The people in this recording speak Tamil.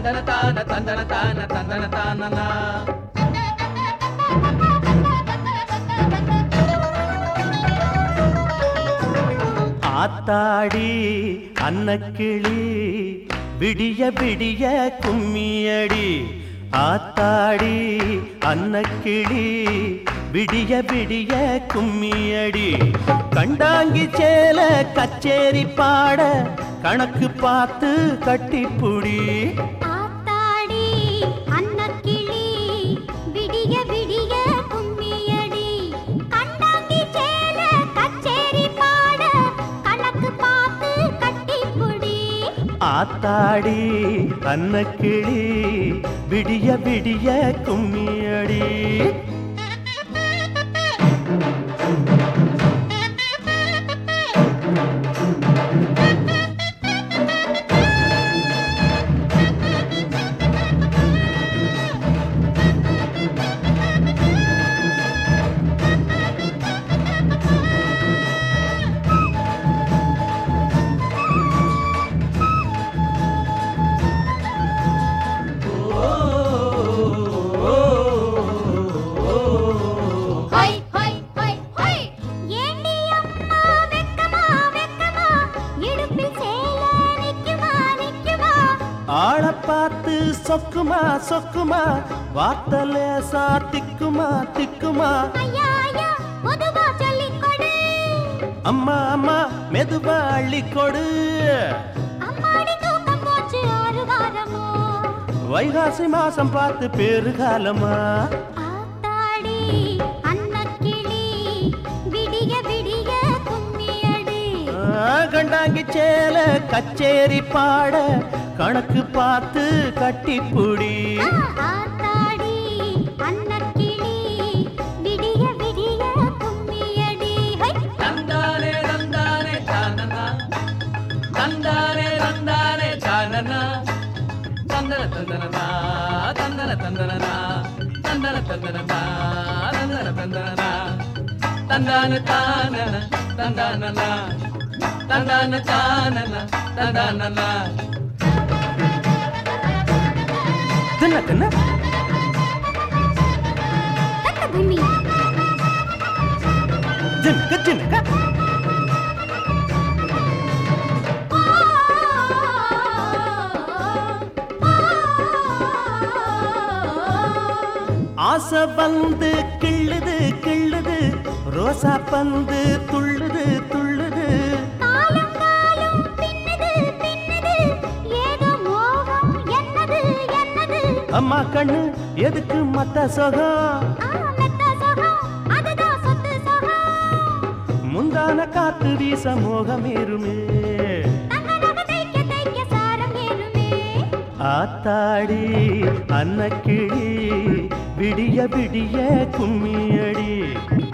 தந்தன தான தந்தன தான தந்தன தானனா. ஆத்தாடி அன்னக்கிளி விடிய விடிய கும்மியடி. ஆத்தாடி அன்னக்கிளி விடிய விடிய கும்மியடி. கண்டாங்கி சேல கச்சேரி பாட கணக்கு பார்த்து கட்டிப்புடி. ஆத்தாடி அன்னக்கிளி விடிய விடிய கும்மியடி. கண்டாங்கி சேல கச்சேரி பாட கணக்கு பார்த்து கட்டிப்புடி. ஆத்தாடி அன்னக்கிளி விடிய விடிய கும்மியடி. ஆள பார்த்து சொக்குமா சொக்குமா வார்த்தலேசா திக்குமா திக்குமா. அம்மா அம்மா மெதுவா அள்ளி கொடு. வைகாசி மாசம் பார்த்து பெருகாலமா. ஆத்தாடி அன்னக்கிளி விடிய விடிய கும்மியடி. கண்டாங்கி சேல கச்சேரி பாட கணக்கு பார்த்து கட்டிப்புடி. ஆத்தாடி அன்னக்கிளி விடிய விடிய கும்மியடி. தந்தானே தந்தானே தானனா தந்தானே தந்தானே தானனா. தந்தன தந்தனனா தந்தன தந்தனனா தந்தன தந்தனனா தந்தன தந்தனனா. தந்தான தானன தந்தானனா தந்தான தானன தந்தானனா. தின்ன தின்ன பூமி ஜின்க ஜின்க. ஆசை வந்து கிள்ளுது கிள்ளுது ரோசா பந்து துள்ளுது துள்ளுது. காலம் காலம் பின்னது பின்னது ஏதோ மோகம் என்னது என்னது. அம்மா கண்ணு எதுக்கு மத்த சொகம். மெத்த சுகம் அதுதான் சொத்து சுகம். முந்தான காத்து வீச மோகமேறுமே. தங்க தைக்க தைக்க சாரம் ஏறுமே. ஆத்தாடி அன்னக்கிளி விடிய விடிய கும்மியடி.